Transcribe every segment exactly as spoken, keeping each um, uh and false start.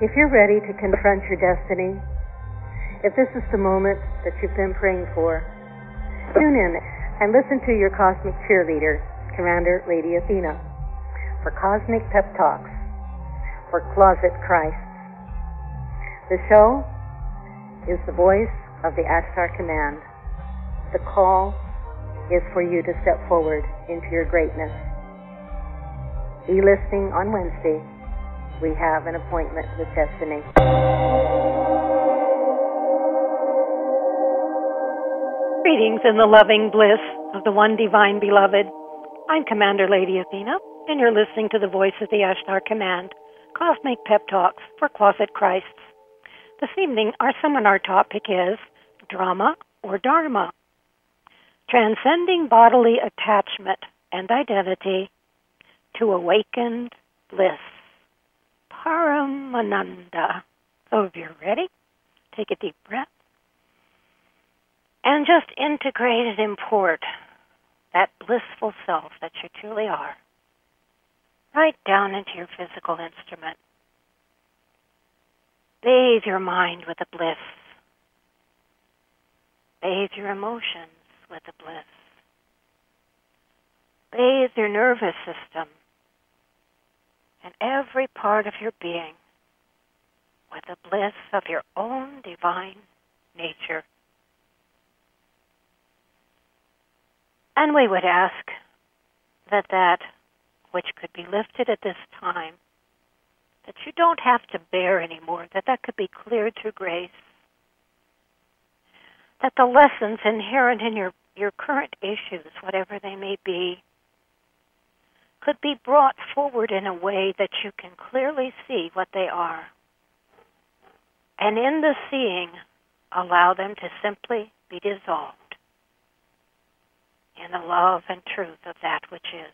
If you're ready to confront your destiny, if this is the moment that you've been praying for, tune in and listen to your cosmic cheerleader, Commander Lady Athena, for Cosmic Pep Talks for Closet Christ. The show is the voice of the Ashtar Command. The call is for you to step forward into your greatness. Be listening on Wednesday. We have an appointment with destiny. Greetings in the loving bliss of the one divine beloved. I'm Commander Lady Athena, and you're listening to the voice of the Ashtar Command, Cosmic Pep Talks for Closet Christs. This evening, our seminar topic is Drama or Dharma, transcending bodily attachment and identity to awakened bliss. Paramananda. So if you're ready, take a deep breath and just integrate and import that blissful self that you truly are right down into your physical instrument. Bathe your mind with the bliss. Bathe your emotions with the bliss. Bathe your nervous system and every part of your being with the bliss of your own divine nature. And we would ask that that which could be lifted at this time, that you don't have to bear anymore, that that could be cleared through grace, that the lessons inherent in your, your current issues, whatever they may be, could be brought forward in a way that you can clearly see what they are. And in the seeing, allow them to simply be dissolved in the love and truth of that which is.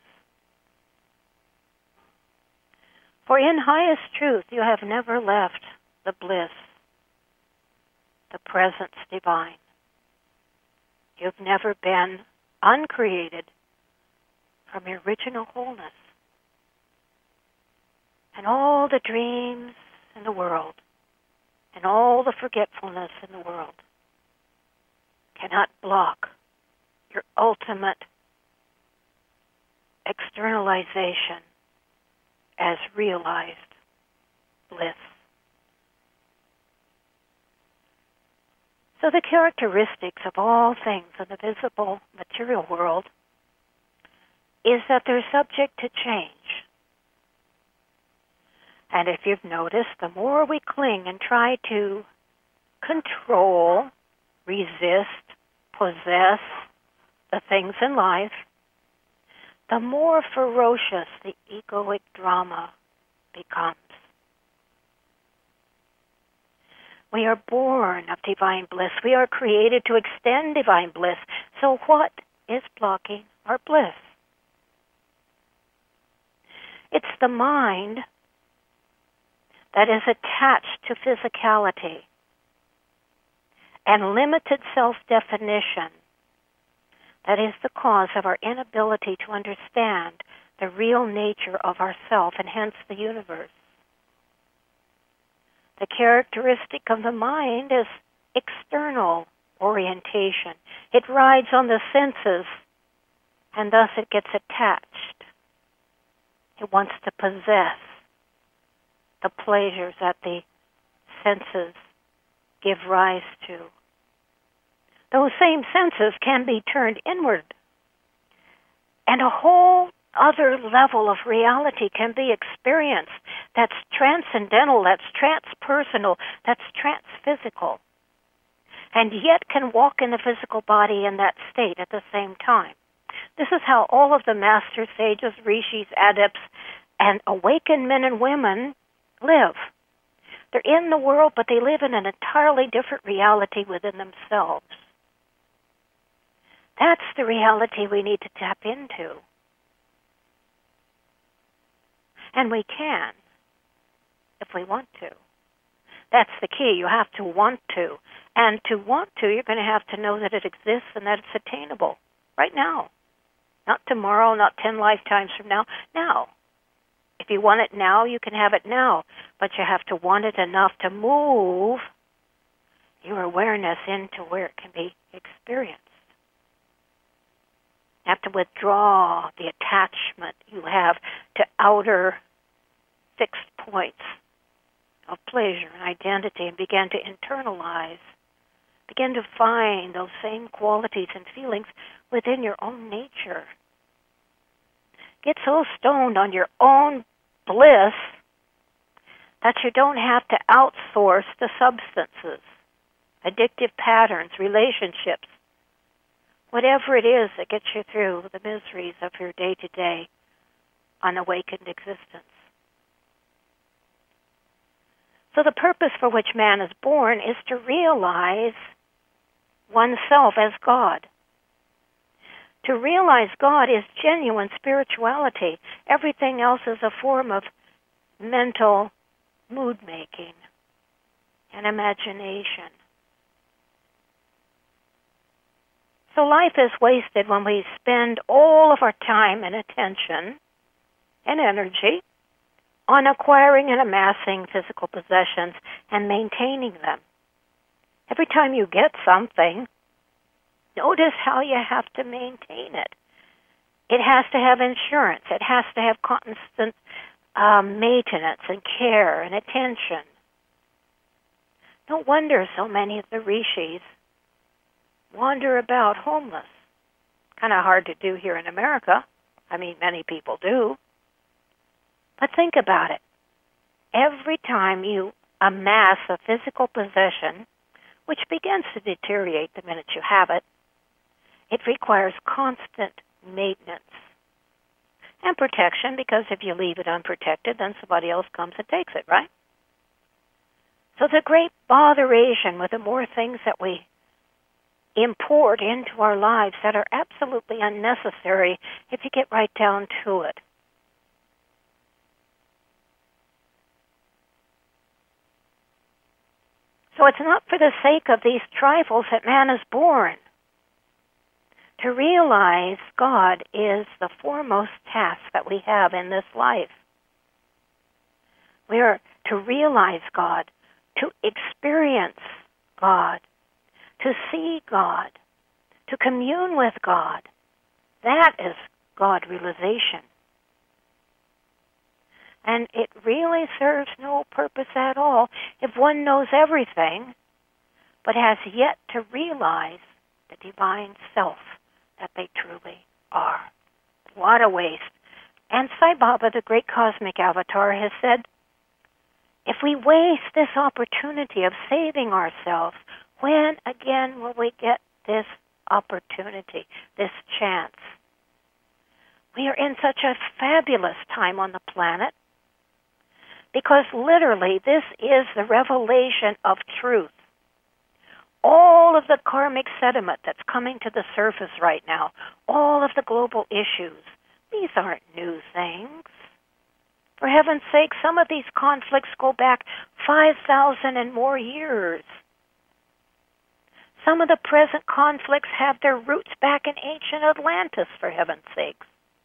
For in highest truth, you have never left the bliss, the presence divine. You've never been uncreated from your original wholeness. And all the dreams in the world and all the forgetfulness in the world cannot block your ultimate externalization as realized bliss. So the characteristics of all things in the visible material world is that they're subject to change. And if you've noticed, the more we cling and try to control, resist, possess the things in life, the more ferocious the egoic drama becomes. We are born of divine bliss. We are created to extend divine bliss. So what is blocking our bliss? It's the mind that is attached to physicality and limited self-definition that is the cause of our inability to understand the real nature of ourself and hence the universe. The characteristic of the mind is external orientation. It rides on the senses and thus it gets attached. It wants to possess the pleasures that the senses give rise to. Those same senses can be turned inward, and a whole other level of reality can be experienced that's transcendental, that's transpersonal, that's transphysical, and yet can walk in the physical body in that state at the same time. This is how all of the master sages, rishis, adepts, and awakened men and women live. They're in the world, but they live in an entirely different reality within themselves. That's the reality we need to tap into. And we can, if we want to. That's the key. You have to want to. And to want to, you're going to have to know that it exists and that it's attainable right now. Not tomorrow, not ten lifetimes from now. Now, if If you want it now, you can have it now. But you have to want it enough to move your awareness into where it can be experienced. You have to withdraw the attachment you have to outer fixed points of pleasure and identity and begin to internalize. Begin to find those same qualities and feelings within your own nature. Get so stoned on your own bliss that you don't have to outsource the substances, addictive patterns, relationships, whatever it is that gets you through the miseries of your day-to-day unawakened existence. So the purpose for which man is born is to realize oneself as God. To realize God is genuine spirituality. Everything else is a form of mental mood-making and imagination. So life is wasted when we spend all of our time and attention and energy on acquiring and amassing physical possessions and maintaining them. Every time you get something, notice how you have to maintain it. It has to have insurance. It has to have constant um, maintenance and care and attention. No wonder so many of the rishis wander about homeless. Kind of hard to do here in America. I mean, many people do. But think about it. Every time you amass a physical possession, which begins to deteriorate the minute you have it, it requires constant maintenance and protection, because if you leave it unprotected, then somebody else comes and takes it, right? So the great botheration with the more things that we import into our lives that are absolutely unnecessary if you get right down to it. So it's not for the sake of these trifles that man is born. To realize God is the foremost task that we have in this life. We are to realize God, to experience God, to see God, to commune with God. That is God realization. And it really serves no purpose at all if one knows everything, but has yet to realize the divine self that they truly are. What a waste. And Sai Baba, the great cosmic avatar, has said, if we waste this opportunity of saving ourselves, when again will we get this opportunity, this chance? We are in such a fabulous time on the planet, because literally this is the revelation of truth. All of the karmic sediment that's coming to the surface right now, all of the global issues, these aren't new things. For heaven's sake, some of these conflicts go back five thousand and more years. Some of the present conflicts have their roots back in ancient Atlantis, for heaven's sakes.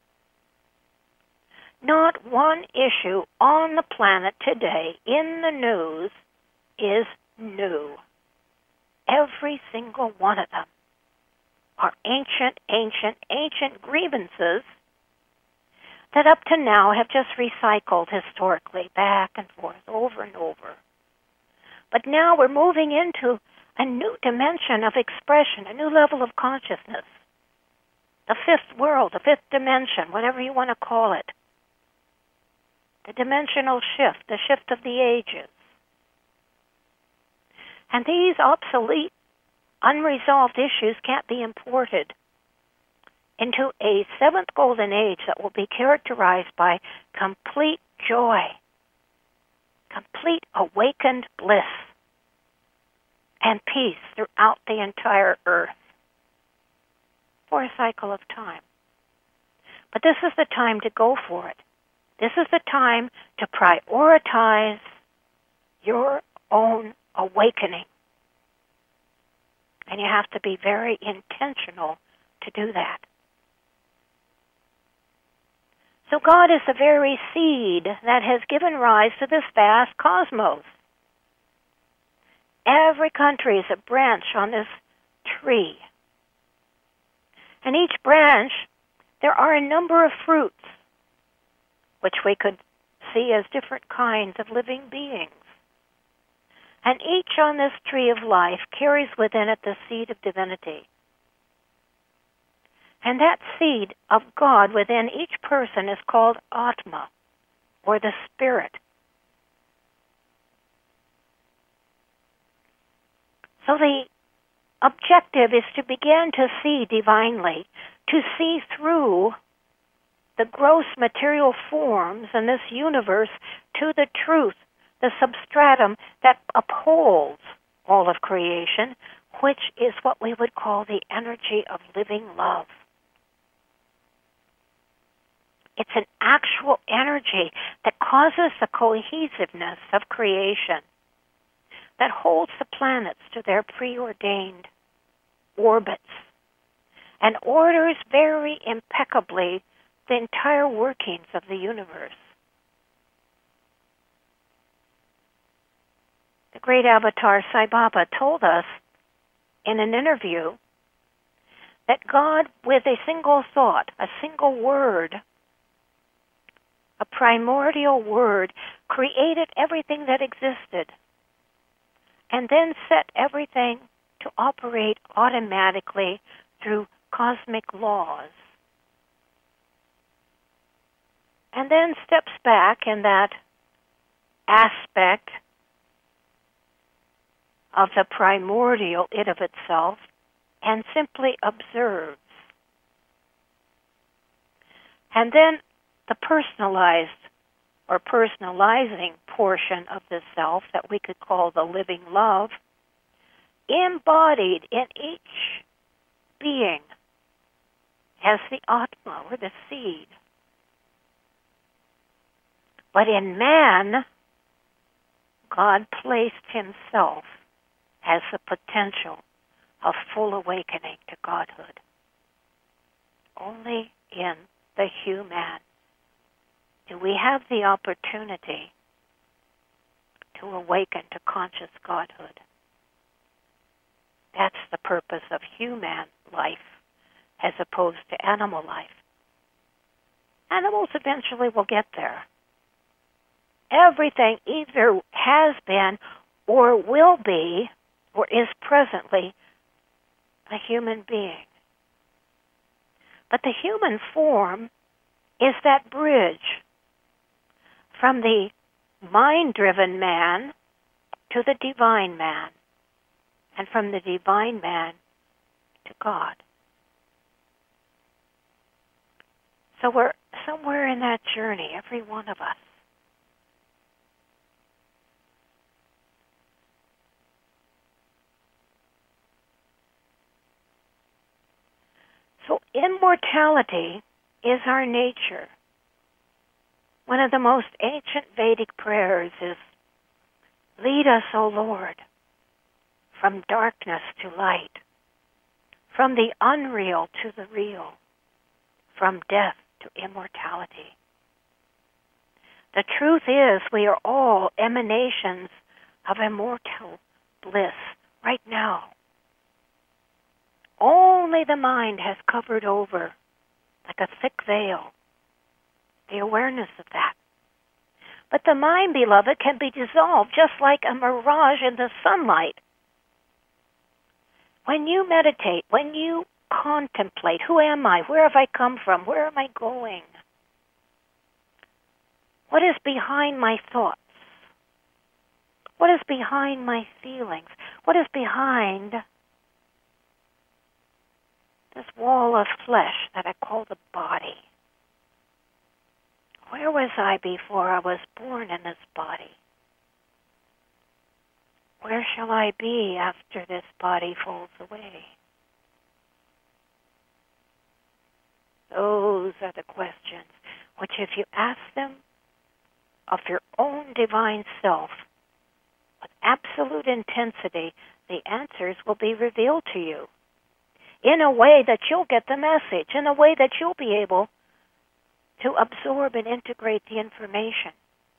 Not one issue on the planet today in the news is new. Every single one of them are ancient, ancient, ancient grievances that up to now have just recycled historically back and forth, over and over. But now we're moving into a new dimension of expression, a new level of consciousness. The fifth world, the fifth dimension, whatever you want to call it. The dimensional shift, the shift of the ages. And these obsolete, unresolved issues can't be imported into a seventh golden age that will be characterized by complete joy, complete awakened bliss, and peace throughout the entire earth for a cycle of time. But this is the time to go for it. This is the time to prioritize your own awakening. And you have to be very intentional to do that. So God is the very seed that has given rise to this vast cosmos. Every country is a branch on this tree. And each branch, there are a number of fruits, which we could see as different kinds of living beings. And each on this tree of life carries within it the seed of divinity. And that seed of God within each person is called Atma, or the Spirit. So the objective is to begin to see divinely, to see through the gross material forms in this universe to the truth, the substratum that upholds all of creation, which is what we would call the energy of living love. It's an actual energy that causes the cohesiveness of creation, that holds the planets to their preordained orbits, and orders very impeccably the entire workings of the universe. The great avatar Sai Baba told us in an interview that God, with a single thought, a single word, a primordial word, created everything that existed, and then set everything to operate automatically through cosmic laws. And then steps back in that aspect of the primordial it of itself and simply observes. And then the personalized or personalizing portion of the self that we could call the living love, embodied in each being as the Atma, or the seed. But in man, God placed himself as the potential of full awakening to Godhood. Only in the human do we have the opportunity to awaken to conscious Godhood. That's the purpose of human life as opposed to animal life. Animals eventually will get there. Everything either has been or will be or is presently a human being. But the human form is that bridge from the mind-driven man to the divine man, and from the divine man to God. So we're somewhere in that journey, every one of us. So immortality is our nature. One of the most ancient Vedic prayers is, "Lead us, O Lord, from darkness to light, from the unreal to the real, from death to immortality." The truth is, we are all emanations of immortal bliss right now. Only the mind has covered over, like a thick veil, the awareness of that. But the mind, beloved, can be dissolved just like a mirage in the sunlight. When you meditate, when you contemplate, who am I? Where have I come from? Where am I going? What is behind my thoughts? What is behind my feelings? What is behind this wall of flesh that I call the body? Where was I before I was born in this body? Where shall I be after this body falls away? Those are the questions which, if you ask them of your own divine self with absolute intensity, the answers will be revealed to you in a way that you'll get the message, in a way that you'll be able to absorb and integrate the information.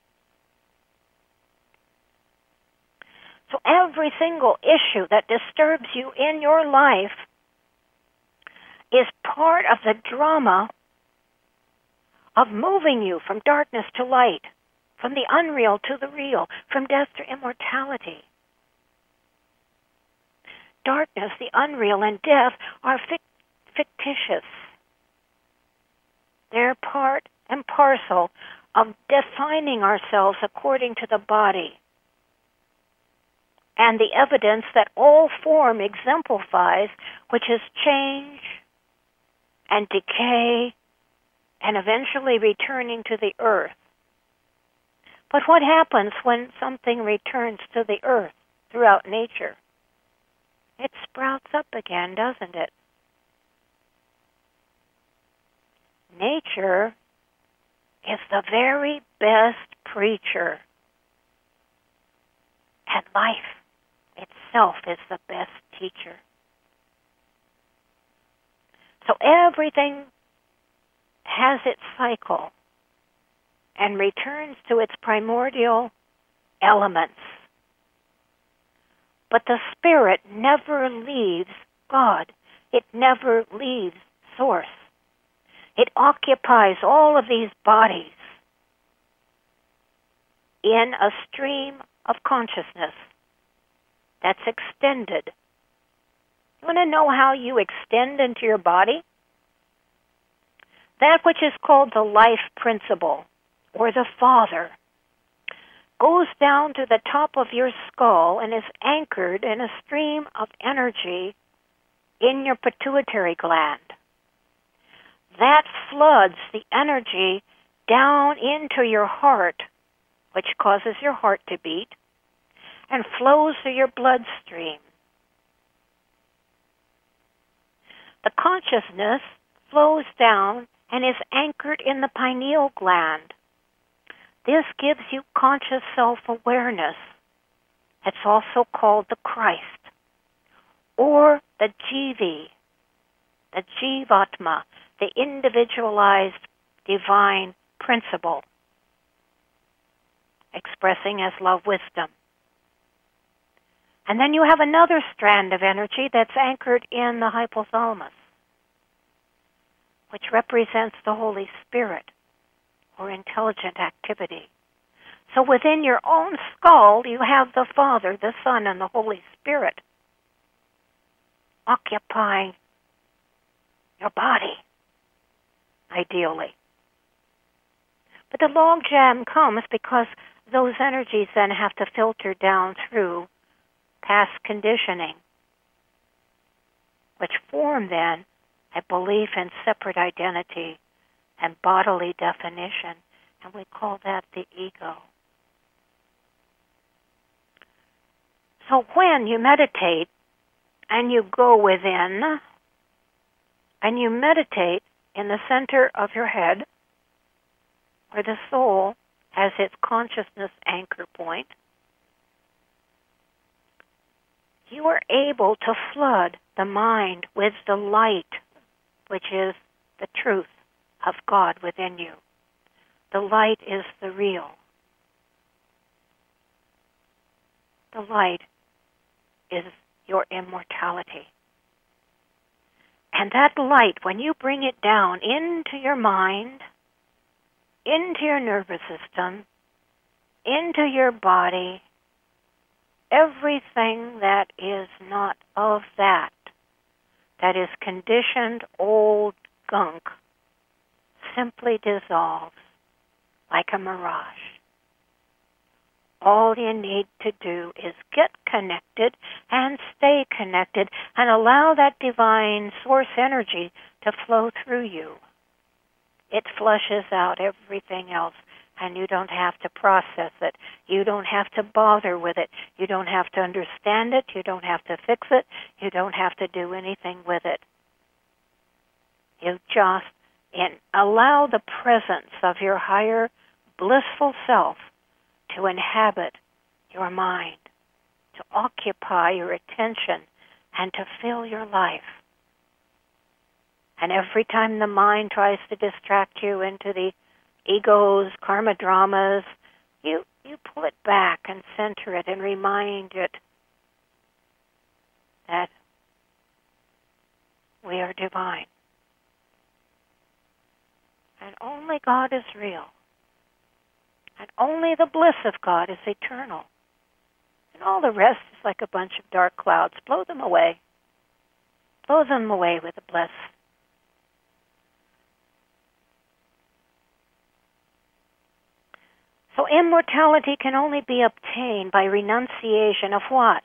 So every single issue that disturbs you in your life is part of the drama of moving you from darkness to light, from the unreal to the real, from death to immortality. Darkness, the unreal, and death are fict- fictitious. They're part and parcel of defining ourselves according to the body. And the evidence that all form exemplifies, which is change and decay and eventually returning to the earth. But what happens when something returns to the earth throughout nature? It sprouts up again, doesn't it? Nature is the very best preacher, and life itself is the best teacher. So everything has its cycle and returns to its primordial elements. But the spirit never leaves God. It never leaves Source. It occupies all of these bodies in a stream of consciousness that's extended. You want to know how you extend into your body? That which is called the life principle, or the Father, goes down to the top of your skull and is anchored in a stream of energy in your pituitary gland. That floods the energy down into your heart, which causes your heart to beat, and flows through your bloodstream. The consciousness flows down and is anchored in the pineal gland. This gives you conscious self-awareness. It's also called the Christ, or the Jivi, the Jivatma, the individualized divine principle, expressing as love wisdom. And then you have another strand of energy that's anchored in the hypothalamus, which represents the Holy Spirit, or intelligent activity. So within your own skull, you have the Father, the Son, and the Holy Spirit occupying your body, ideally. But the logjam comes because those energies then have to filter down through past conditioning, which form then a belief in separate identity and bodily definition, and we call that the ego. So when you meditate and you go within and you meditate in the center of your head, where the soul has its consciousness anchor point, you are able to flood the mind with the light, which is the truth of God within you. The light is the real. The light is your immortality. And that light, when you bring it down into your mind, into your nervous system, into your body, everything that is not of that, that is conditioned old gunk, simply dissolves like a mirage. All you need to do is get connected and stay connected and allow that divine source energy to flow through you. It flushes out everything else, and you don't have to process it. You don't have to bother with it. You don't have to understand it. You don't have to fix it. You don't have to do anything with it. You just in, allow the presence of your higher blissful self to inhabit your mind, to occupy your attention, and to fill your life. And every time the mind tries to distract you into the ego's karma dramas, you, you pull it back and center it and remind it that we are divine. And only God is real. And only the bliss of God is eternal. And all the rest is like a bunch of dark clouds. Blow them away. Blow them away with the bliss. So immortality can only be obtained by renunciation of what?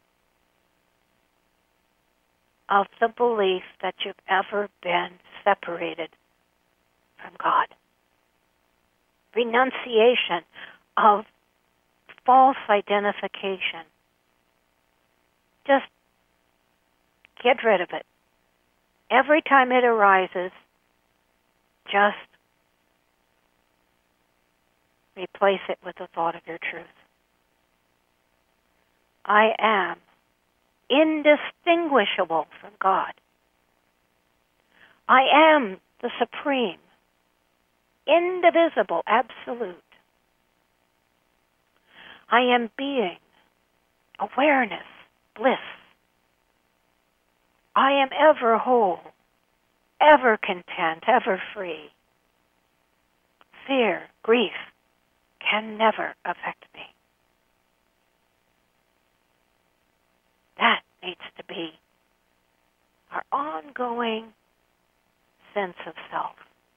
Of the belief that you've ever been separated from God. Renunciation of false identification. Just get rid of it. Every time it arises, just replace it with the thought of your truth. I am indistinguishable from God. I am the supreme, indivisible, absolute. I am being, awareness, bliss. I am ever whole, ever content, ever free. Fear, grief can never affect me. That needs to be our ongoing sense of self.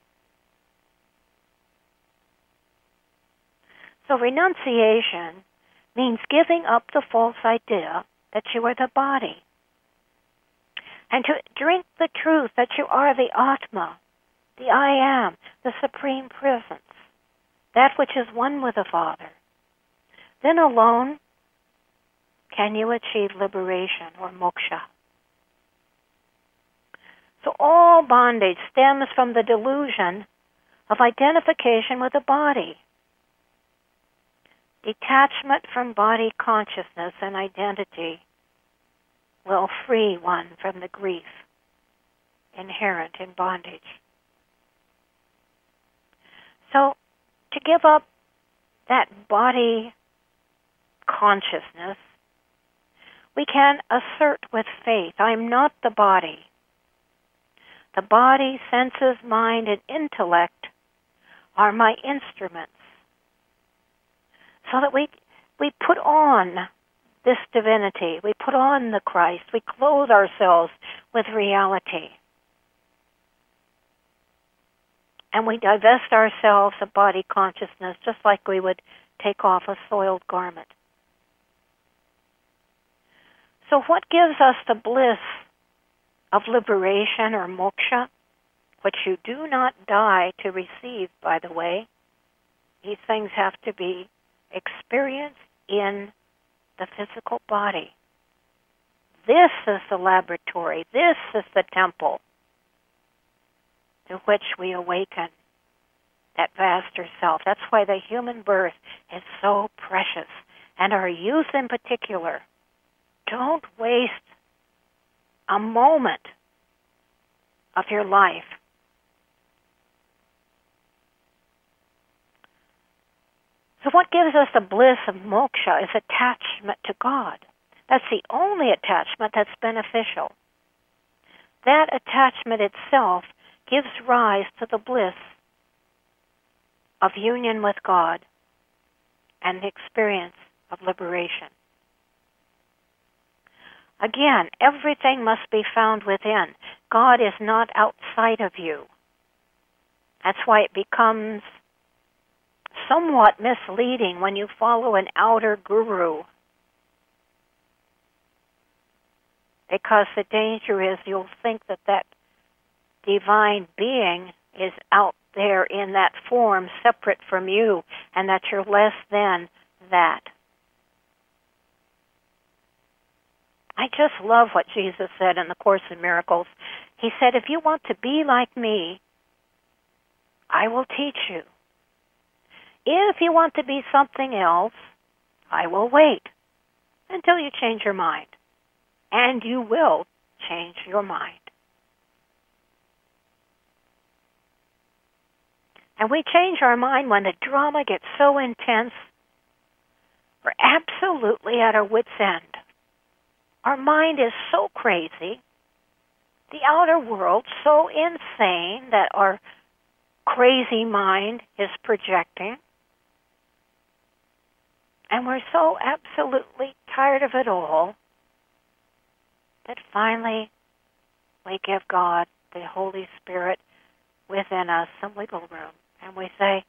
So renunciation means giving up the false idea that you are the body, and to drink the truth that you are the Atma, the I Am, the Supreme Presence, that which is one with the Father. Then alone can you achieve liberation or moksha. So all bondage stems from the delusion of identification with the body. Detachment from body consciousness and identity will free one from the grief inherent in bondage. So, to give up that body consciousness, we can assert with faith, I am not the body. The body, senses, mind, and intellect are my instruments. So that we we put on this divinity, we put on the Christ, we clothe ourselves with reality. And we divest ourselves of body consciousness just like we would take off a soiled garment. So what gives us the bliss of liberation or moksha, which you do not die to receive, by the way? These things have to be experienced in the physical body. This is the laboratory. This is the temple to which we awaken that vaster self. That's why the human birth is so precious, and our youth in particular. Don't waste a moment of your life So what gives us the bliss of moksha is attachment to God. That's the only attachment that's beneficial. That attachment itself gives rise to the bliss of union with God and the experience of liberation. Again, everything must be found within. God is not outside of you. That's why it becomes somewhat misleading when you follow an outer guru. Because the danger is you'll think that that divine being is out there in that form separate from you and that you're less than that. I just love what Jesus said in the Course in Miracles. He said, if you want to be like me, I will teach you. If you want to be something else, I will wait until you change your mind. And you will change your mind. And we change our mind when the drama gets so intense. We're absolutely at our wit's end. Our mind is so crazy, the outer world so insane that our crazy mind is projecting. And we're so absolutely tired of it all that finally we give God, the Holy Spirit, within us some wiggle room. And we say,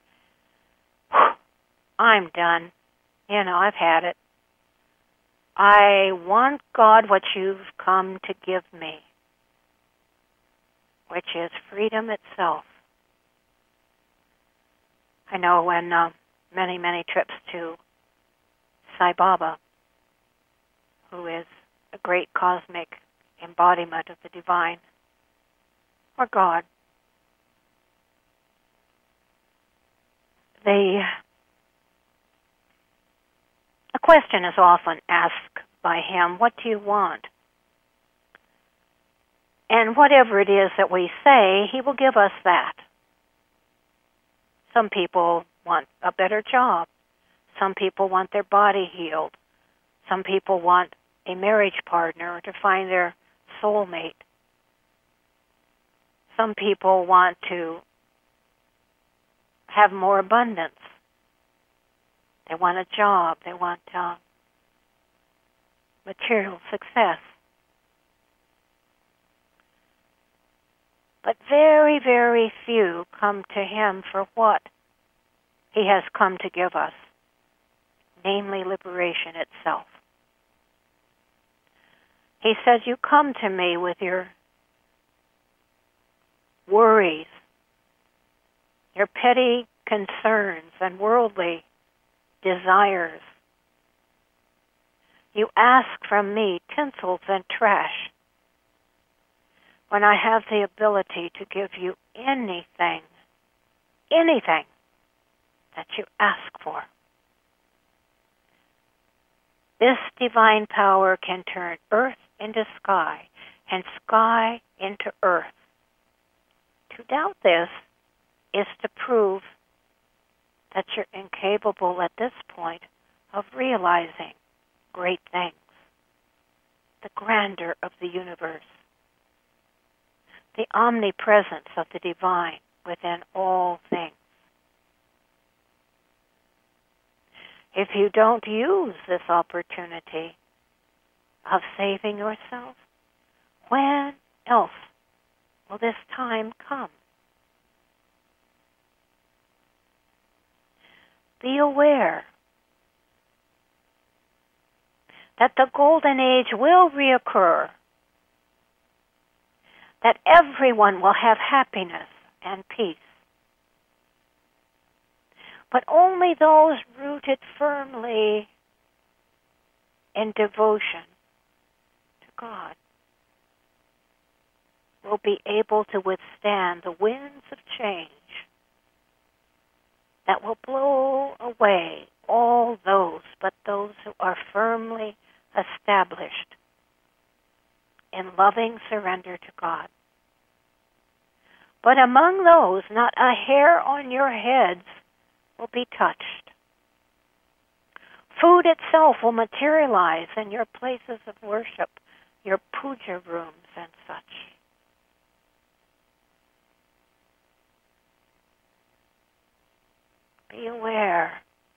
I'm done. You know, I've had it. I want, God, what you've come to give me, which is freedom itself. I know when uh, many, many trips to Sai Baba, who is a great cosmic embodiment of the divine, or God, the a question is often asked by him, what do you want? And whatever it is that we say, he will give us that. Some people want a better job. Some people want their body healed. Some people want a marriage partner to find their soulmate. Some people want to have more abundance. They want a job. They want uh, material success. But very, very few come to him for what he has come to give us, namely liberation itself. He says, you come to me with your worries, your petty concerns and worldly desires. You ask from me tinsels and trash, when I have the ability to give you anything, anything that you ask for. This divine power can turn earth into sky and sky into earth. To doubt this is to prove that you're incapable at this point of realizing great things, the grandeur of the universe, the omnipresence of the divine within all things. If you don't use this opportunity of saving yourself, when else will this time come? Be aware that the golden age will reoccur, that everyone will have happiness and peace. But only those rooted firmly in devotion to God will be able to withstand the winds of change that will blow away all those but those who are firmly established in loving surrender to God. But among those, not a hair on your heads will be touched. Food itself will materialize in your places of worship, your puja rooms and such. Be aware.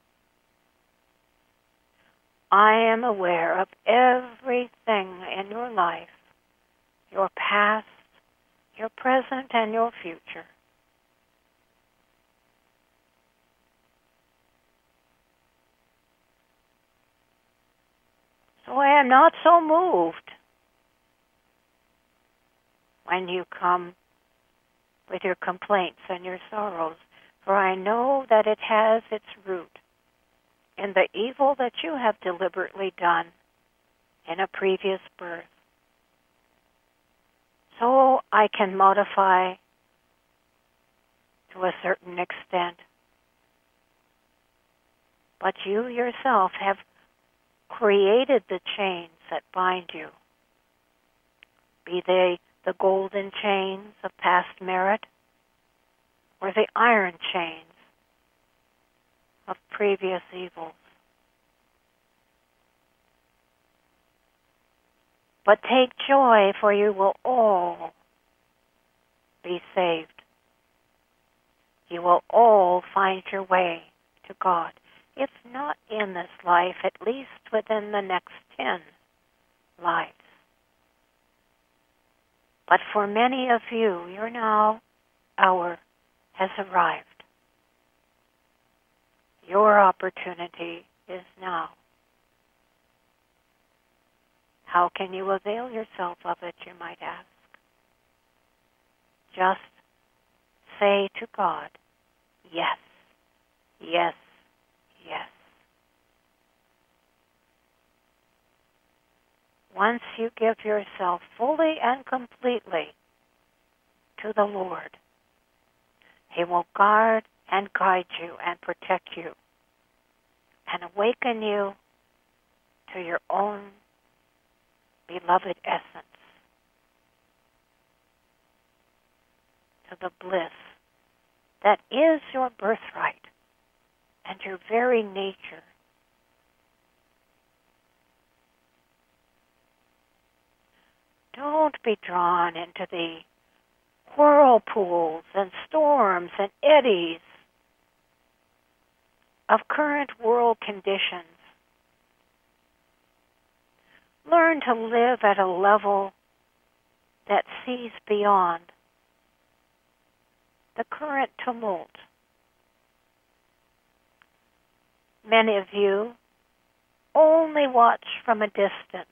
I am aware of everything in your life, your past, your present, and your future. So I am not so moved when you come with your complaints and your sorrows, for I know that it has its root in the evil that you have deliberately done in a previous birth. So I can modify to a certain extent. But you yourself have created the chains that bind you, be they the golden chains of past merit, or the iron chains of previous evils. But take joy, for you will all be saved. You will all find your way to God. If not in this life, at least within the next ten lives. But for many of you, your now hour has arrived. Your opportunity is now. How can you avail yourself of it, you might ask? Just say to God, yes, yes, yes. Once you give yourself fully and completely to the Lord, He will guard and guide you and protect you and awaken you to your own beloved essence, to the bliss that is your birthright and your very nature. Don't be drawn into the whirlpools and storms and eddies of current world conditions. Learn to live at a level that sees beyond the current tumult. Many of you only watch from a distance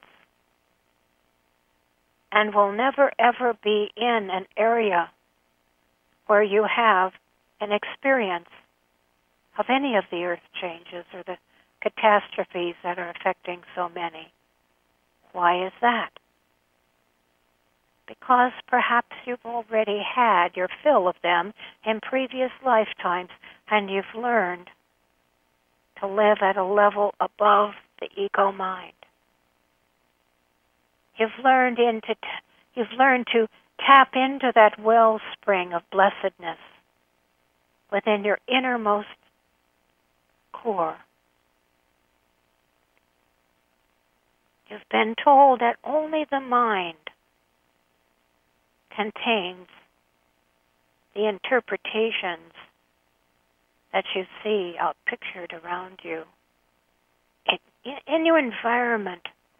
and will never ever be in an area where you have an experience of any of the earth changes or the catastrophes that are affecting so many. Why is that? Because perhaps you've already had your fill of them in previous lifetimes, and you've learned to live at a level above the ego mind. You've learned into t- you've learned to tap into that wellspring of blessedness within your innermost core. You've been told that only the mind contains the interpretations that you see outpictured around you. In, in your environment,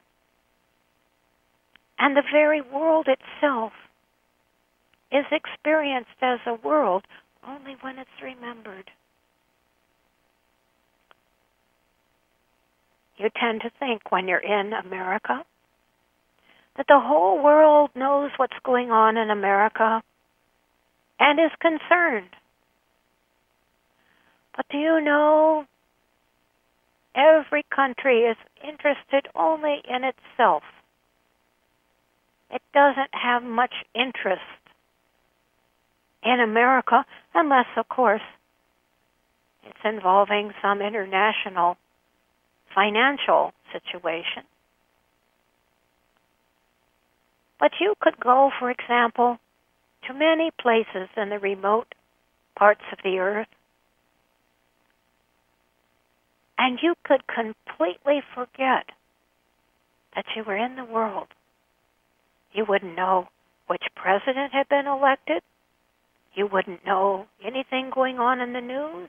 and the very world itself is experienced as a world only when it's remembered. You tend to think when you're in America that the whole world knows what's going on in America and is concerned. But do you know every country is interested only in itself? It doesn't have much interest in America unless, of course, it's involving some international financial situation. But you could go, for example, to many places in the remote parts of the earth, and you could completely forget that you were in the world. You wouldn't know which president had been elected. You wouldn't know anything going on in the news.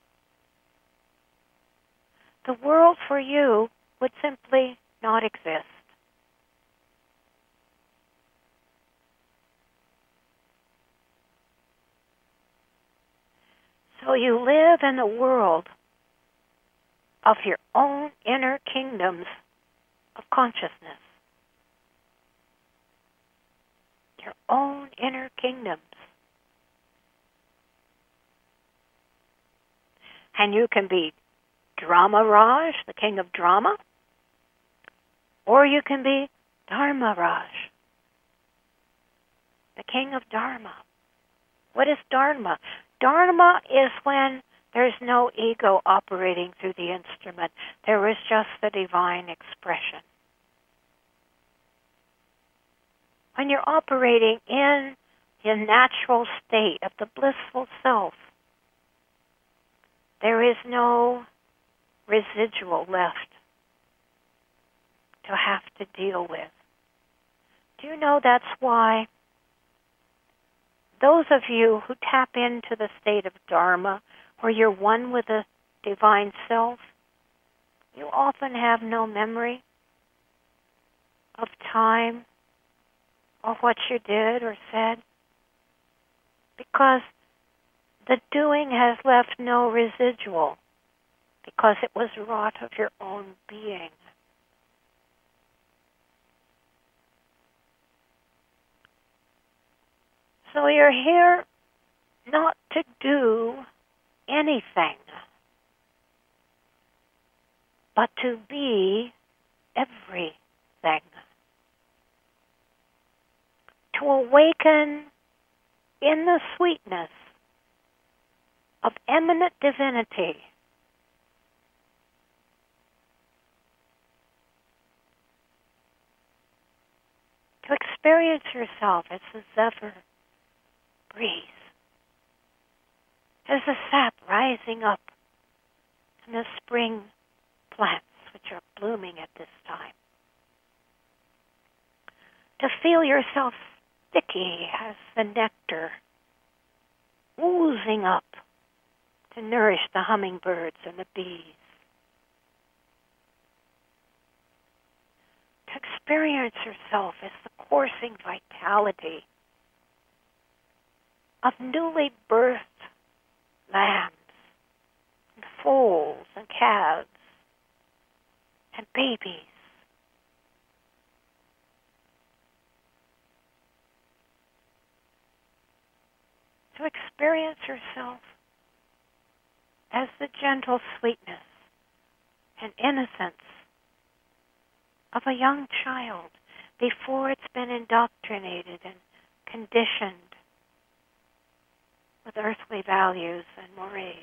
The world for you would simply not exist. So you live in a world of your own inner kingdoms of consciousness. Your own inner kingdoms. And you can be Drama Raj, the king of drama, or you can be Dharma Raj, the king of Dharma. What is Dharma? Dharma is when there's no ego operating through the instrument. There is just the divine expression. When you're operating in the natural state of the blissful self, there is no residual left to have to deal with. Do you know that's why those of you who tap into the state of Dharma, where you're one with the divine self, you often have no memory of time or what you did or said, because the doing has left no residual, because it was wrought of your own being. So you're here not to do anything, but to be everything. To awaken in the sweetness of eminent divinity. To experience yourself as the zephyr breeze, as the sap rising up in the spring plants which are blooming at this time. To feel yourself sticky as the nectar oozing up to nourish the hummingbirds and the bees. To experience yourself as the coursing vitality of newly birthed lambs and foals and calves and babies. To experience yourself as the gentle sweetness and innocence of a young child before it's been indoctrinated and conditioned with earthly values and mores.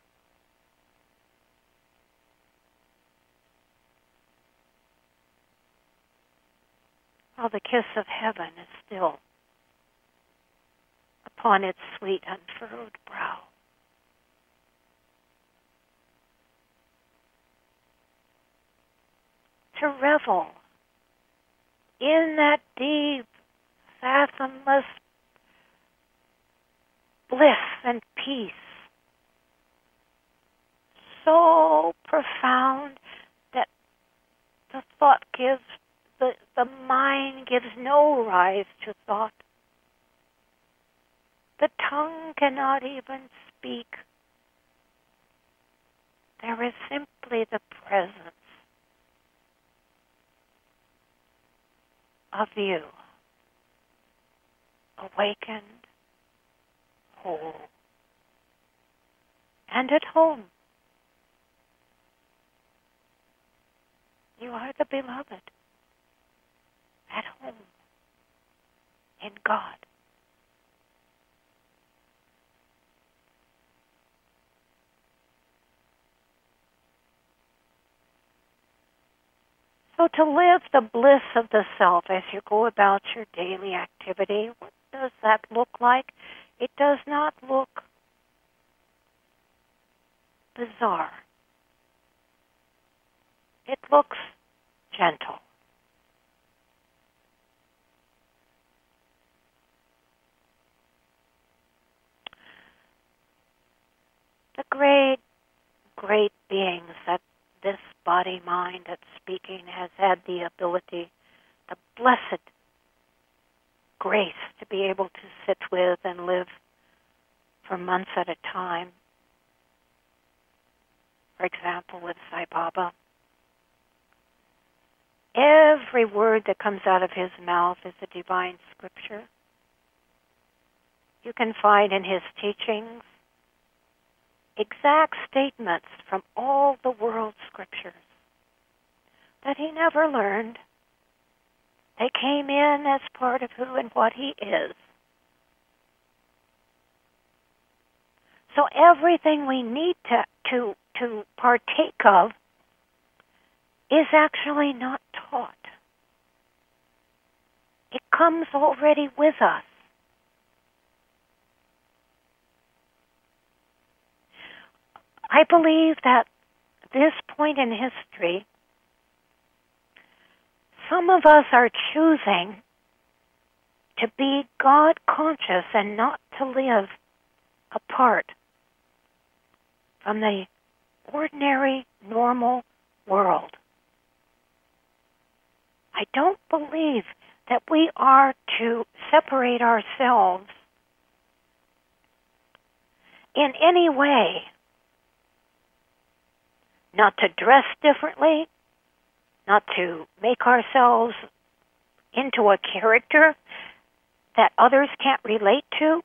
While the kiss of heaven is still upon its sweet unfurrowed brow. To revel in that deep, fathomless bliss and peace, so profound that the thought gives, the, the mind gives no rise to thought. The tongue cannot even speak. There is simply the presence of you, awakened, whole, and at home. You are the beloved, at home, in God. So to live the bliss of the self as you go about your daily activity, what does that look like? It does not look bizarre. It looks gentle. The great, great beings that this body-mind that's speaking has had the ability, the blessed grace to be able to sit with and live for months at a time. For example, with Sai Baba. Every word that comes out of his mouth is a divine scripture. You can find in his teachings exact statements from all the world's scriptures that he never learned. They came in as part of who and what he is. So everything we need to, to, to partake of is actually not taught. It comes already with us. I believe that at this point in history, some of us are choosing to be God conscious and not to live apart from the ordinary, normal world. I don't believe that we are to separate ourselves in any way. Not to dress differently, not to make ourselves into a character that others can't relate to,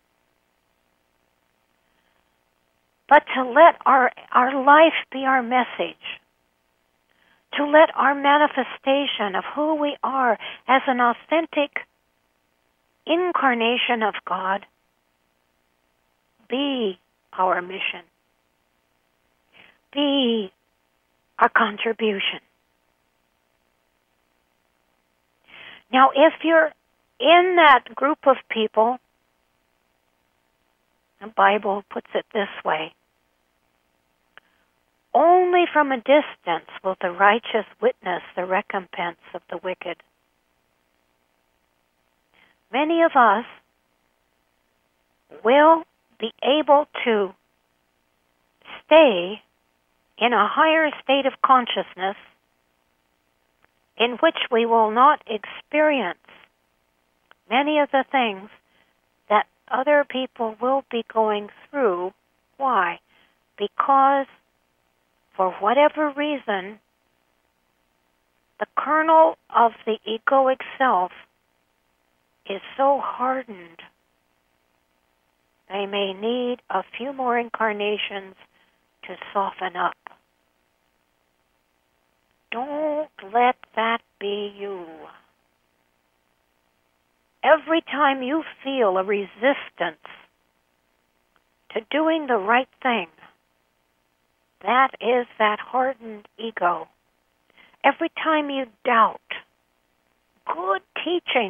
but to let our, our life be our message, to let our manifestation of who we are as an authentic incarnation of God be our mission, be our contribution. Now, if you're in that group of people, the Bible puts it this way: only from a distance will the righteous witness the recompense of the wicked. Many of us will be able to stay in a higher state of consciousness in which we will not experience many of the things that other people will be going through. Why? Because for whatever reason, the kernel of the egoic self is so hardened, they may need a few more incarnations to soften up. Don't let that be you. Every time you feel a resistance to doing the right thing, that is that hardened ego. Every time you doubt good teachings,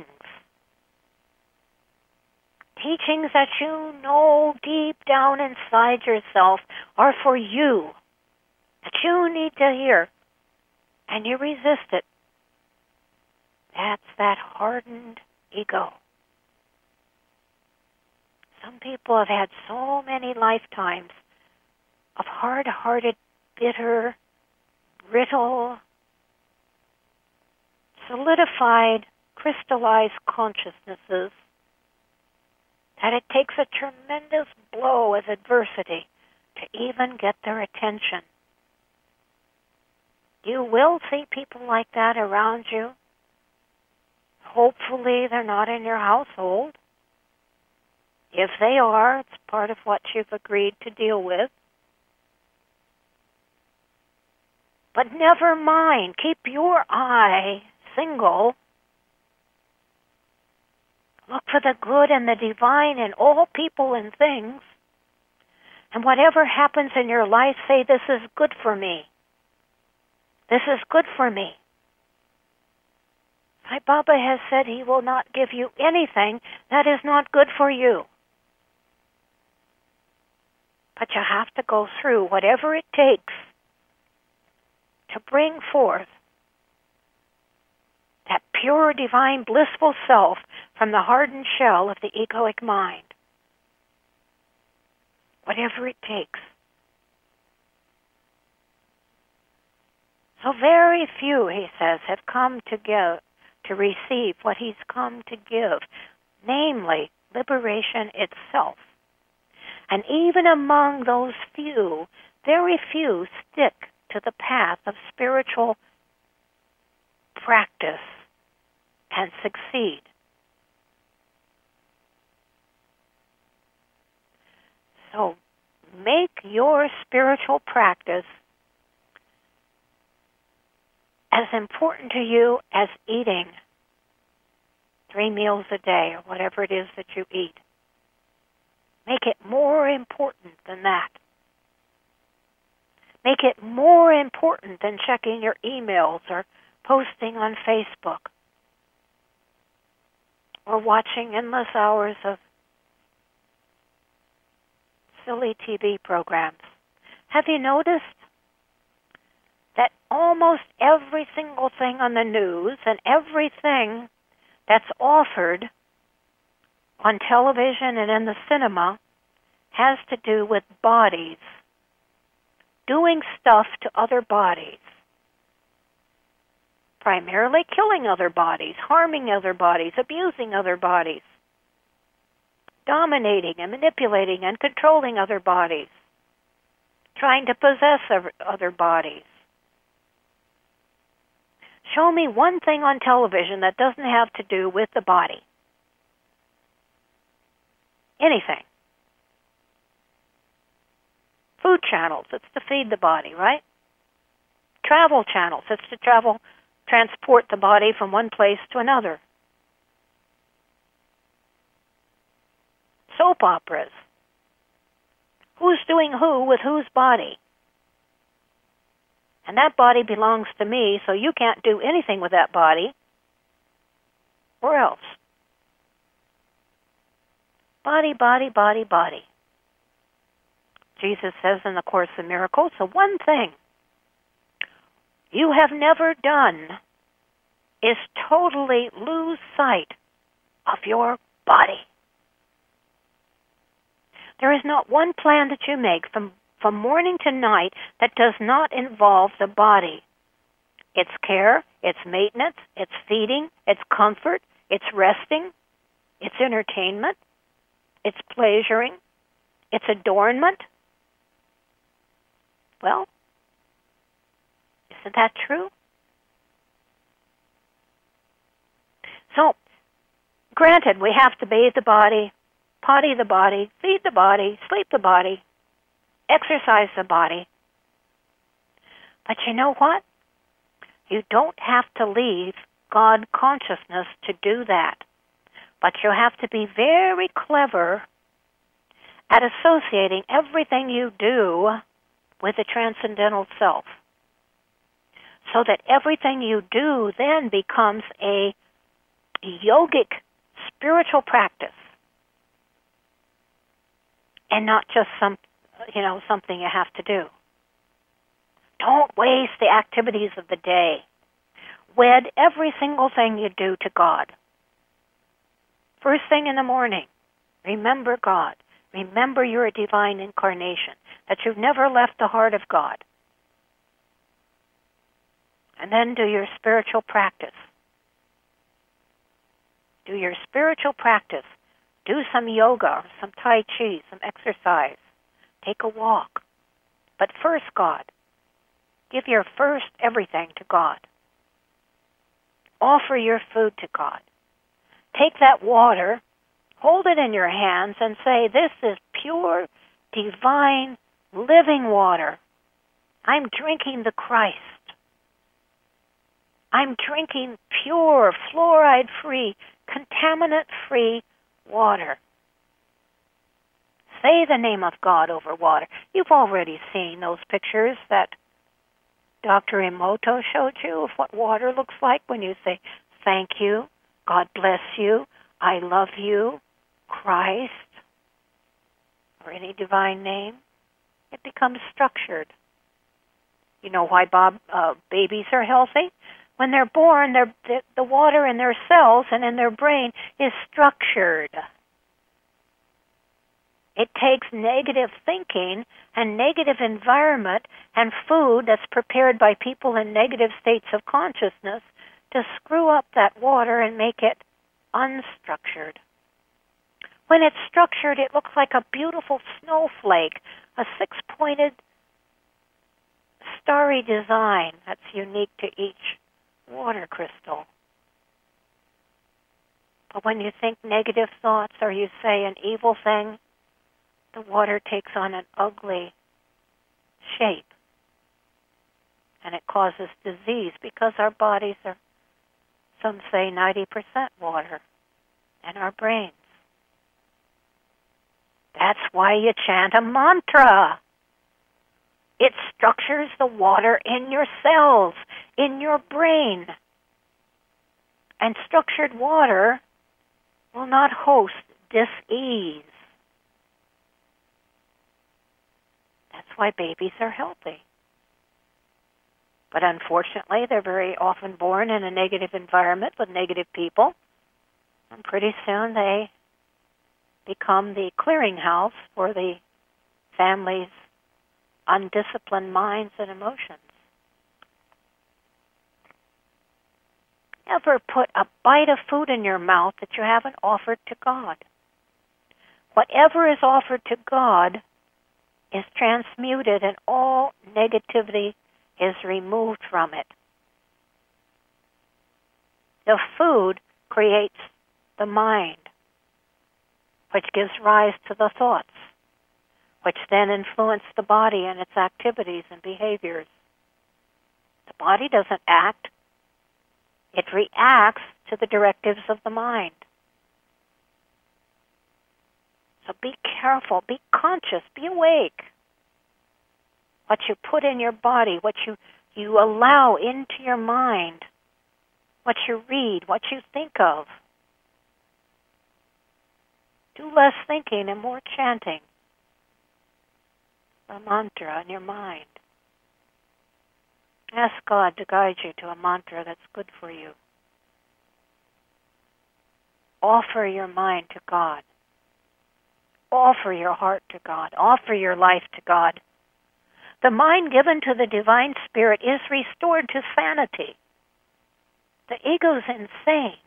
teachings that you know deep down inside yourself are for you, that you need to hear, and you resist it, that's that hardened ego. Some people have had so many lifetimes of hard-hearted, bitter, brittle, solidified, crystallized consciousnesses that it takes a tremendous blow of adversity to even get their attention. You will see people like that around you. Hopefully they're not in your household. If they are, it's part of what you've agreed to deal with. But never mind. Keep your eye single. Look for the good and the divine in all people and things. And whatever happens in your life, say, this is good for me. This is good for me. Sai Baba has said he will not give you anything that is not good for you. But you have to go through whatever it takes to bring forth that pure, divine, blissful self from the hardened shell of the egoic mind. Whatever it takes. So very few, he says, have come to give, to receive what he's come to give, namely liberation itself. And even among those few, very few stick to the path of spiritual practice and succeed. So make your spiritual practice as important to you as eating three meals a day or whatever it is that you eat. Make it more important than that. Make it more important than checking your emails or posting on Facebook or watching endless hours of silly T V programs. Have you noticed that almost every single thing on the news and everything that's offered on television and in the cinema has to do with bodies, doing stuff to other bodies, primarily killing other bodies, harming other bodies, abusing other bodies, dominating and manipulating and controlling other bodies, trying to possess other bodies. Show me one thing on television that doesn't have to do with the body. Anything. Food channels, it's to feed the body, right? Travel channels, it's to travel, transport the body from one place to another. Soap operas. Who's doing who with whose body? And that body belongs to me, so you can't do anything with that body, or else. Body, body, body, body. Jesus says in the Course in Miracles, the one thing you have never done is totally lose sight of your body. There is not one plan that you make from, from morning to night that does not involve the body. Its care, its maintenance, its feeding, its comfort, its resting, its entertainment, its pleasuring, its adornment. Well, isn't that true? So, granted, we have to bathe the body, potty the body, feed the body, sleep the body, exercise the body. But you know what? You don't have to leave God consciousness to do that. But you have to be very clever at associating everything you do with the transcendental self, so that everything you do then becomes a yogic spiritual practice and not just some, you know, something you have to do. Don't waste the activities of the day. Wed every single thing you do to God. First thing in the morning, remember God. Remember you're a divine incarnation, that you've never left the heart of God. And then do your spiritual practice. Do your spiritual practice. Do some yoga, some Tai Chi, some exercise. Take a walk. But first, God. Give your first everything to God. Offer your food to God. Take that water, hold it in your hands, and say, this is pure, divine, living water. I'm drinking the Christ. I'm drinking pure, fluoride-free, contaminant-free water. Say the name of God over water. You've already seen those pictures that Doctor Emoto showed you of what water looks like when you say, thank you, God bless you, I love you, Christ, or any divine name. It becomes structured. You know why Bob, uh, babies are healthy? When they're born, they're, the, the water in their cells and in their brain is structured. It takes negative thinking and negative environment and food that's prepared by people in negative states of consciousness to screw up that water and make it unstructured. When it's structured, it looks like a beautiful snowflake, a six-pointed starry design that's unique to each water crystal. But when you think negative thoughts or you say an evil thing, the water takes on an ugly shape. And it causes disease because our bodies are, some say, ninety percent water, and our brains. That's why you chant a mantra. It structures the water in your cells, in your brain. And structured water will not host dis-ease. That's why babies are healthy. But unfortunately, they're very often born in a negative environment with negative people, and pretty soon they become the clearinghouse for the family's undisciplined minds and emotions. Ever put a bite of food in your mouth that you haven't offered to God? Whatever is offered to God is transmuted and all negativity is removed from it. The food creates the mind, which gives rise to the thoughts, which then influence the body and its activities and behaviors. The body doesn't act. It reacts to the directives of the mind. So be careful, be conscious, be awake. What you put in your body, what you, you allow into your mind, what you read, what you think of. Do less thinking and more chanting. A mantra in your mind. Ask God to guide you to a mantra that's good for you. Offer your mind to God. Offer your heart to God. Offer your life to God. The mind given to the Divine Spirit is restored to sanity. The ego's insane.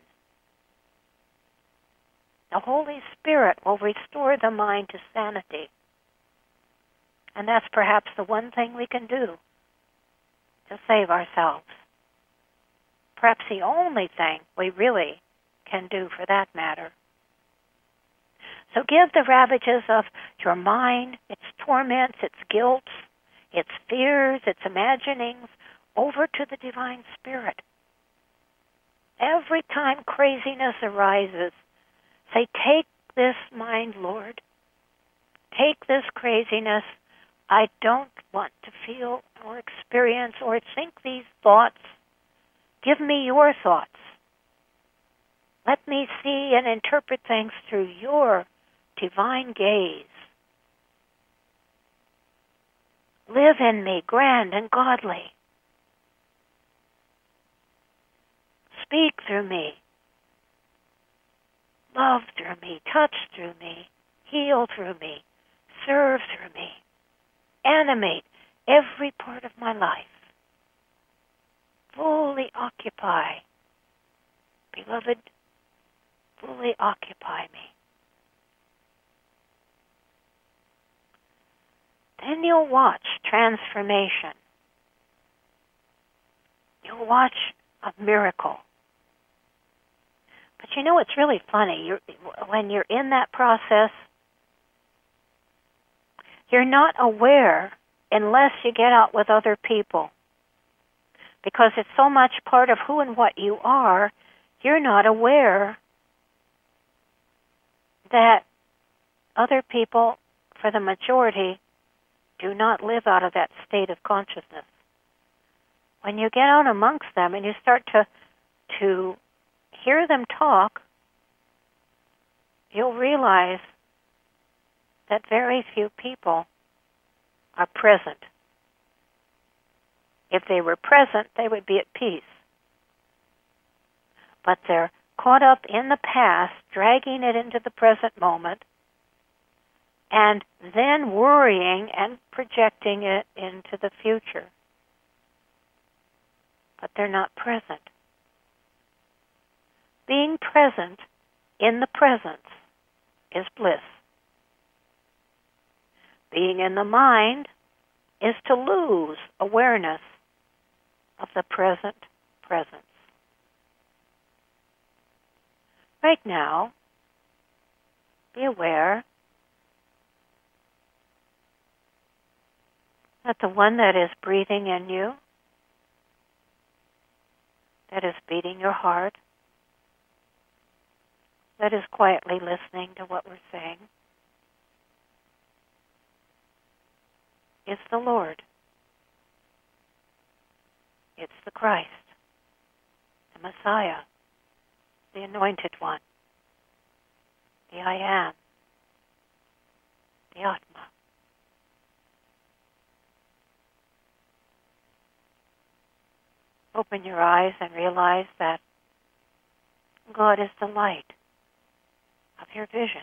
The Holy Spirit will restore the mind to sanity. And that's perhaps the one thing we can do to save ourselves. Perhaps the only thing we really can do for that matter. So give the ravages of your mind, its torments, its guilt, its fears, its imaginings, over to the Divine Spirit. Every time craziness arises, say, take this mind, Lord. Take this craziness. I don't want to feel or experience or think these thoughts. Give me your thoughts. Let me see and interpret things through your divine gaze. Live in me, grand and godly. Speak through me. Love through me. Touch through me. Heal through me. Serve through me. Animate every part of my life. Fully occupy. Beloved, fully occupy me. Then you'll watch transformation. You'll watch a miracle. But you know what's really funny? You're, when you're in that process, you're not aware unless you get out with other people. Because it's so much part of who and what you are, you're not aware that other people, for the majority, do not live out of that state of consciousness. When you get out amongst them and you start to to hear them talk, you'll realize that very few people are present. If they were present, they would be at peace. But they're caught up in the past, dragging it into the present moment, and then worrying and projecting it into the future. But they're not present. Being present in the presence is bliss. Being in the mind is to lose awareness of the present presence. Right now, be aware that the one that is breathing in you, that is beating your heart, that is quietly listening to what we're saying, is the Lord. It's the Christ, the Messiah, the Anointed One, the I Am, the Atma. open your eyes and realize that God is the light of your vision.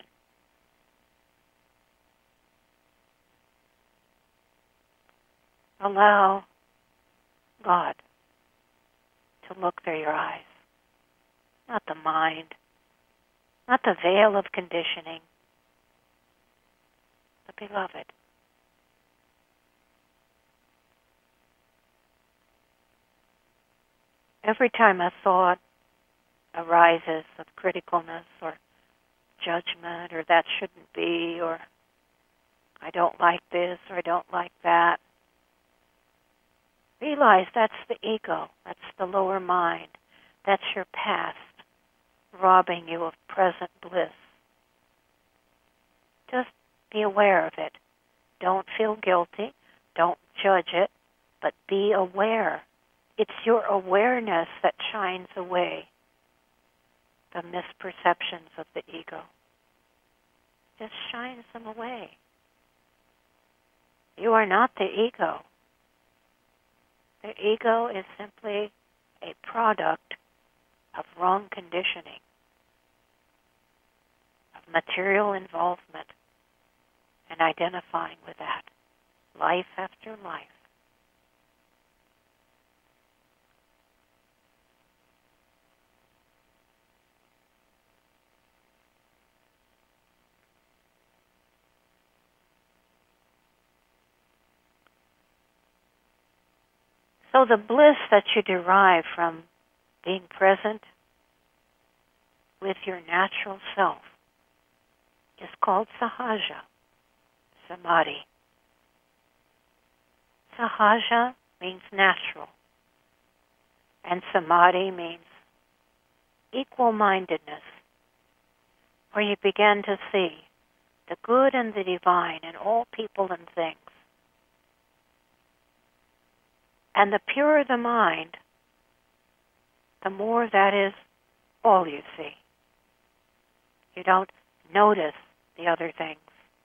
Allow God to look through your eyes, not the mind, not the veil of conditioning, the beloved. Every time a thought arises of criticalness or judgment, or that shouldn't be, or I don't like this, or I don't like that, realize that's the ego, that's the lower mind, that's your past, robbing you of present bliss. Just be aware of it. Don't feel guilty, don't judge it, but be aware. It's your awareness that shines away the misperceptions of the ego. Just shines them away. You are not the ego. The ego is simply a product of wrong conditioning, of material involvement, and identifying with that, life after life. So the bliss that you derive from being present with your natural self is called sahaja, samadhi. Sahaja means natural, and samadhi means equal-mindedness, where you begin to see the good and the divine in all people and things. And the purer the mind, the more that is all you see. You don't notice the other things.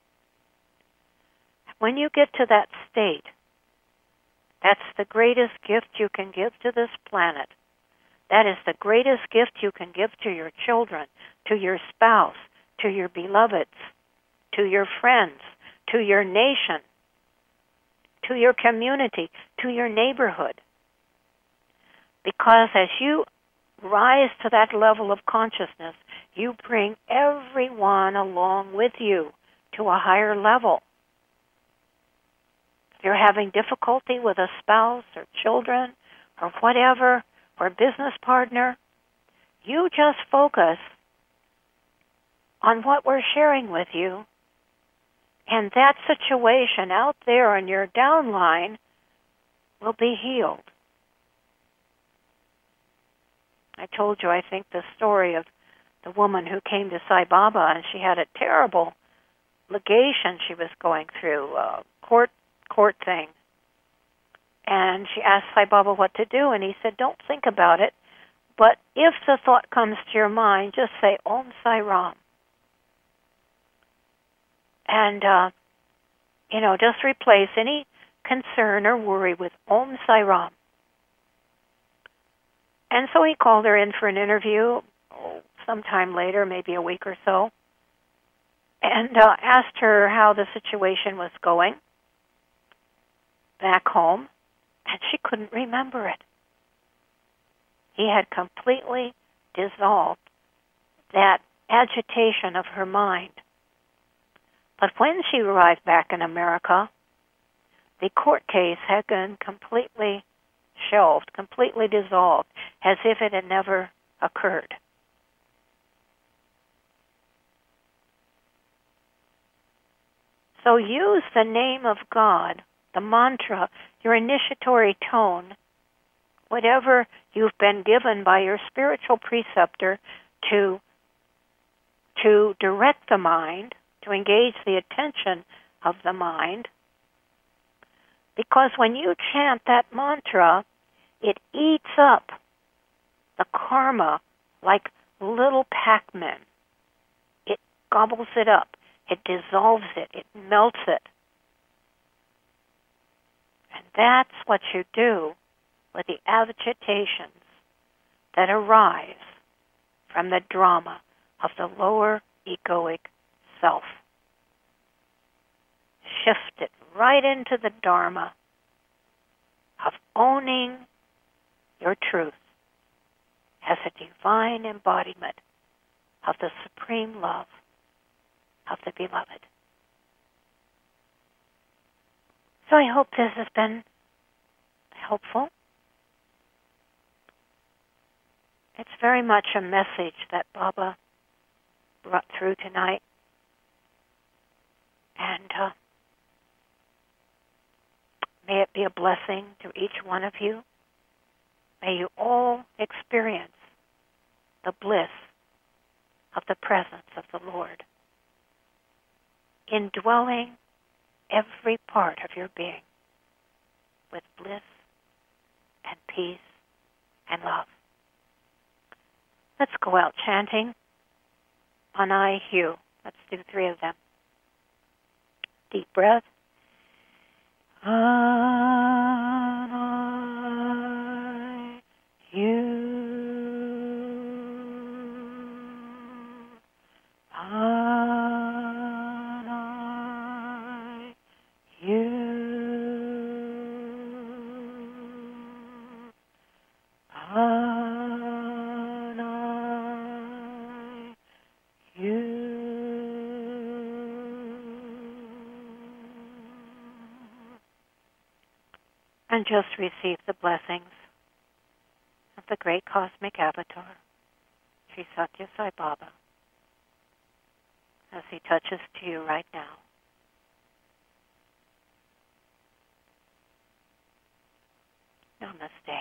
When you get to that state, that's the greatest gift you can give to this planet. That is the greatest gift you can give to your children, to your spouse, to your beloveds, to your friends, to your nation, to your community, to your neighborhood. Because as you rise to that level of consciousness, you bring everyone along with you to a higher level. If you're having difficulty with a spouse or children or whatever, or business partner, you just focus on what we're sharing with you, and that situation out there on your downline will be healed. I told you, I think, the story of the woman who came to Sai Baba, and she had a terrible litigation she was going through, a court court thing. And she asked Sai Baba what to do, and he said, don't think about it, but if the thought comes to your mind, just say, Om Sai Ram. And, uh, you know, just replace any concern or worry with Om Sai Ram. And so he called her in for an interview oh, sometime later, maybe a week or so, and uh, asked her how the situation was going back home, and she couldn't remember it. He had completely dissolved that agitation of her mind. But when she arrived back in America, the court case had been completely shelved, completely dissolved, as if it had never occurred. So use the name of God, the mantra, your initiatory tone, whatever you've been given by your spiritual preceptor to, to direct the mind, to engage the attention of the mind. Because when you chant that mantra, it eats up the karma like little Pac-Man. It gobbles it up. It dissolves it. It melts it. And that's what you do with the agitations that arise from the drama of the lower egoic self. Shift it right into the Dharma of owning your truth as a divine embodiment of the supreme love of the beloved. So I hope this has been helpful. It's very much a message that Baba brought through tonight. And uh, may it be a blessing to each one of you. May you all experience the bliss of the presence of the Lord, indwelling every part of your being with bliss and peace and love. Let's go out chanting on I, Hugh. Let's do three of them. Deep breath. On I, Hugh. On I, Hugh. On I, Hugh. And just receive the blessings of the great cosmic avatar, Sri Satya Sai Baba, as he touches to you right now. Namaste.